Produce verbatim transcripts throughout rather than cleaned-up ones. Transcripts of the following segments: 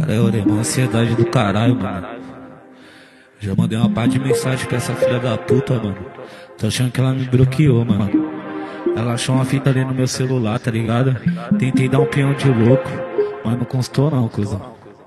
Cara, eu orei uma ansiedade do caralho, mano. Já mandei uma par de mensagem pra essa filha da puta, mano. Tô achando que ela me bloqueou, mano. Ela achou uma fita ali no meu celular, tá ligado? Tentei dar um peão de louco, mas não constou não, cuzão.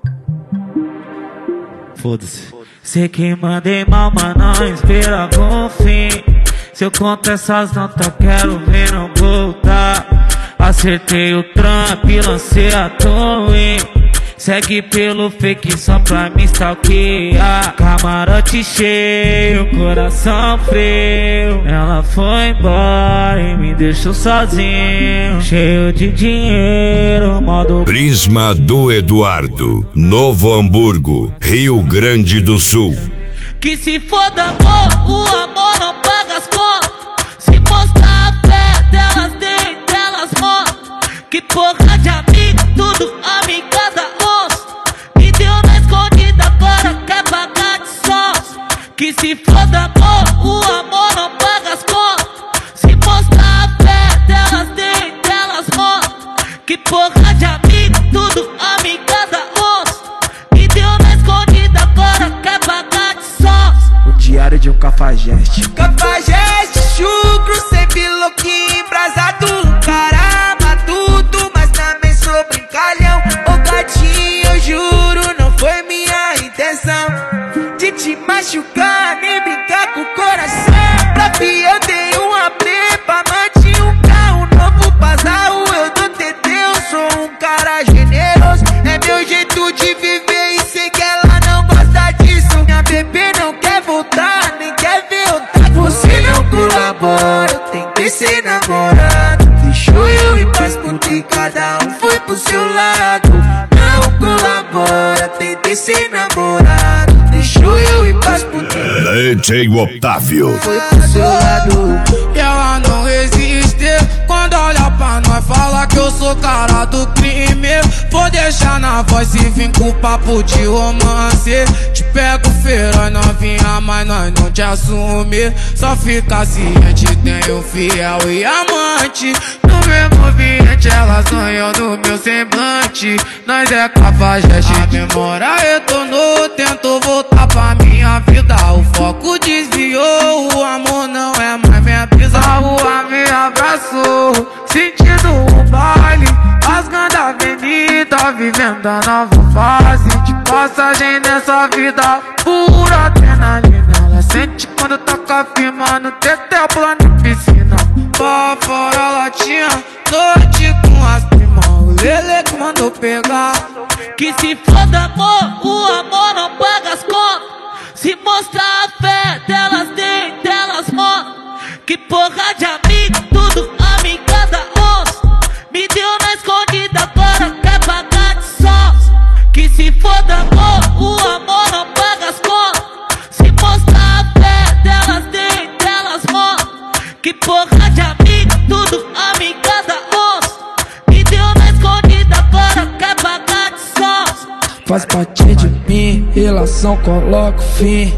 Foda-se. Sei que mandei mal, mas não esperava o fim. Se eu conto essas notas, quero ver não voltar. Acertei o Trump, lancei a torre. Segue pelo fake só pra me stalkear. Camarote cheio, coração frio. Ela foi embora e me deixou sozinho, cheio de dinheiro, modo Prisma do Eduardo, Novo Hamburgo, Rio Grande do Sul. Que se foda amor, o amor não paga as contas. Se mostrar a fé delas, dentro delas morre. Que porra de amiga, tudo amigada onça. Me deu na escondida, agora quer pagar de sócio. Que se foda amor, o amor não paga as contas. Se mostrar a fé delas, dentro delas morre. Que porra de amiga, tudo amigada onça. Me deu na escondida, agora quer pagar de sócio. O diário de um cafajeste. Cafajeste, chucro, sempre louquinho, embrasado. Caramba, tudo, mas também sou brincalhão. Ô gatinho, eu juro, não foi minha intenção de te machucar, nem brincar com o coração. Pra fi eu dei uma prepa, mantinha um carro novo Pazarro. Eu dou T T, eu sou um cara generoso. É meu jeito de viver e sei que ela não gosta disso. Minha bebê não quer voltar, nem quer ver outra. Você não colabora, eu tentei ser namorado. Deixou eu em paz porque cada um foi pro seu lado. Não colabora, tentei ser namorado. Deixou eu em paz porque D J Otávio foi pro seu lado. E ela não resiste quando olha pra nós, fala que eu sou cara do crime. Vou deixar na voz e vim com papo de romance. Te pego feira, novinha, mas nós não te assume. Só fica ciente, tenho fiel e amante. No mesmo ambiente, elas sonham no meu semblante. Nós é cafajeste, a memória retornou. Tento voltar pra minha vida, o foco desviou. O amor não é mais minha brisa. A rua me abraçou, sentindo o baile, rasgando a avenida, vivendo a nova fase de passagem nessa vida. Pura adrenalina, ela sente quando toca firma no tetel, pula na piscina. Pra fora latinha, noite com as primas. O Lele que mandou pegar. Que se foda amor, o amor não paga as contas. Se mostrar a fé delas, dentro delas morre. Que porra de amiga, tudo amigada onça. Me deu na escondida, agora quer pagar de sócio. Que se foda amor, o amor não paga as contas. Se mostrar a fé delas, dentro delas morre. Que porra de amiga, tudo amigada onça. Me deu na escondida, agora quer pagar de sócio. Faz parte de mim, relação coloca o fim.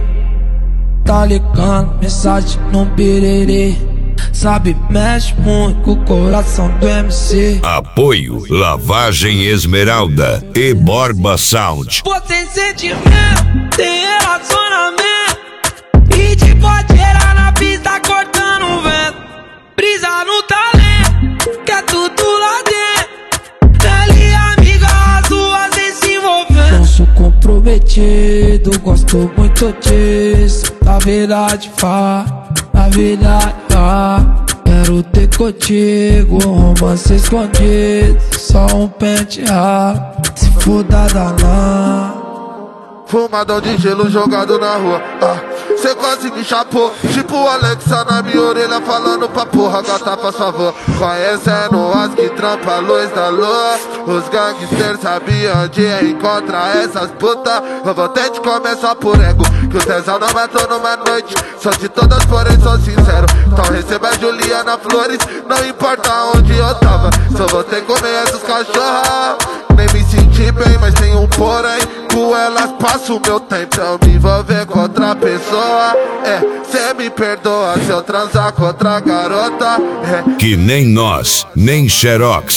Tá ligando, mensagem no birerê. Sabe, mexe muito com o coração do M C. Apoio Lavagem Esmeralda e Borba Sound. Pô, tem sentimento, tem relacionamento. E te pode gerar na pista cortando o vento. Brisa no talento, que é tudo lá dentro. Ela e amiga, as duas sem se envolver. Não sou comprometido, gosto muito disso. Na verdade, fá, na verdade, fá. Quero ter contigo um romance escondido. Só um pente raro, se for da danã. Fumadão de gelo jogado na rua, ah, cê quase me chapou. Tipo Alexa na minha orelha falando pra porra, gata faz favor. Conhecendo as que trampa a luz da lua. Os gangsters sabiam onde encontrar essas putas. Eu vou ter de começar por ego, que o tesão não matou numa noite. Só de todas, porém sou sincero. Então receba a Juliana Flores, não importa onde eu tava. Só vou ter que comer essas cachorras. Nem me senti bem, mas tem um porém. Com elas passo o meu tempo, eu me envolver com outra pessoa. É, cê me perdoa se eu transar com outra garota. É. Que nem nós, nem Xerox.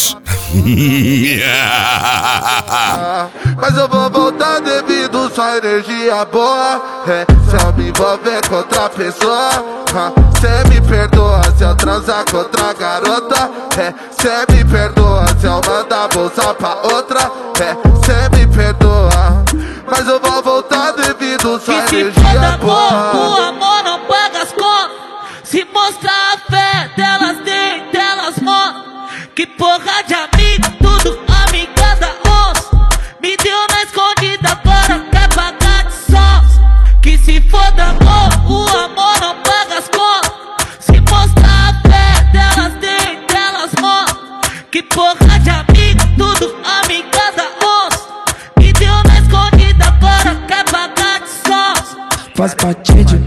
Mas eu vou voltar devido sua energia boa. É, se eu me envolver com outra pessoa, cê me perdoa se eu transar com outra garota. É, cê me perdoa se eu mandar bolsa pra outra. É, cê me perdoa, mas eu vou voltar devido sua que energia se foda boa. amor, o amor não paga as contas. Se mostrar a fé delas tem, delas mostram. Que porra de amigo, tudo amiga da onça. Me deu na escondida, agora quer pagar de sons. Que se foda amor, o amor não paga as contas. Se mostrar a fé delas tem, delas mostram. Que porra de amigo, tudo amiga da onça. Me deu na escondida, agora quer pagar de sons. Faz parte de